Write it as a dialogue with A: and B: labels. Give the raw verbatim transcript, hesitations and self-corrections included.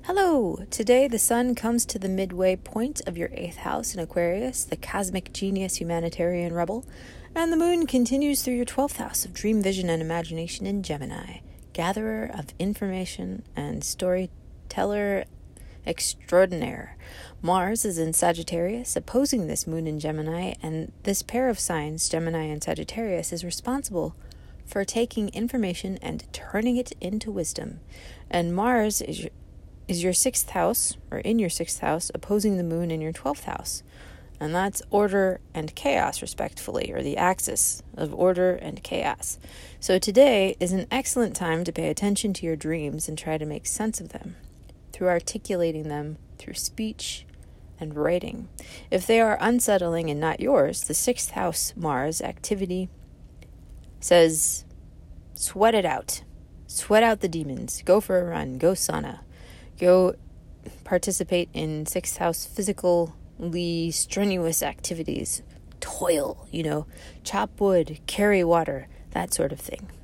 A: Hello! Today the sun comes to the midway point of your eighth house in Aquarius, the cosmic genius humanitarian rebel, and the moon continues through your twelfth house of dream, vision, and imagination in Gemini, gatherer of information and storyteller extraordinaire. Mars is in Sagittarius, opposing this moon in Gemini, and this pair of signs, Gemini and Sagittarius, is responsible for taking information and turning it into wisdom. And Mars is your is your sixth house, or in your sixth house, opposing the moon in your twelfth house. And that's order and chaos, respectively, or the axis of order and chaos. So today is an excellent time to pay attention to your dreams and try to make sense of them through articulating them through speech and writing. If they are unsettling and not yours, the sixth house Mars activity says, sweat it out. Sweat out the demons. Go for a run. Go sauna. Go participate in sixth house physically strenuous activities. Toil, you know, chop wood, carry water, that sort of thing.